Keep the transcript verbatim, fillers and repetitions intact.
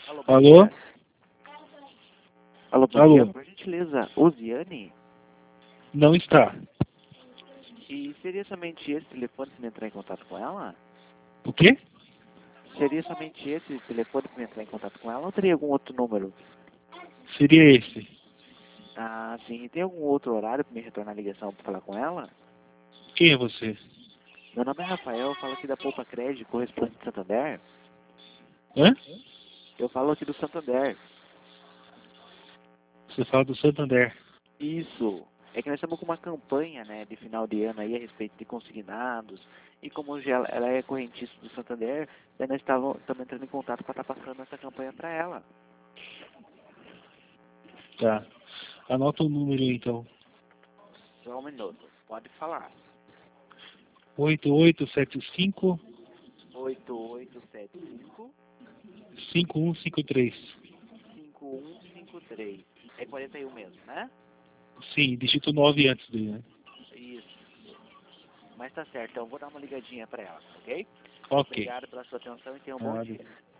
Alô, bom Alô? dia. Alô, bom Alô? dia. Por gentileza, Osiane? Não está. E seria somente esse telefone para me entrar em contato com ela? O quê? Seria somente esse telefone para me entrar em contato com ela ou teria algum outro número? Seria esse. Ah, sim. Tem algum outro horário para me retornar a ligação para falar com ela? Quem é você? Meu nome é Rafael, eu falo aqui da Poupa Crédito, correspondente de Santander. Hã? Eu falo aqui do Santander. Você fala do Santander. Isso. É que nós estamos com uma campanha, né, de final de ano aí a respeito de consignados. E como hoje ela, ela é correntista do Santander, daí nós estávamos entrando em contato para estar passando essa campanha para ela. Tá. Anota o número aí, então. Só um minuto. Pode falar. oito oito sete cinco, oito oito sete cinco, cinco um cinco três. cinco um cinco três. É quarenta e um mesmo, né? Sim, digito nove antes dele, né? Isso. Mas tá certo, então eu vou dar uma ligadinha para ela, ok? Ok. Obrigado pela sua atenção e tenha um bom Nada. dia.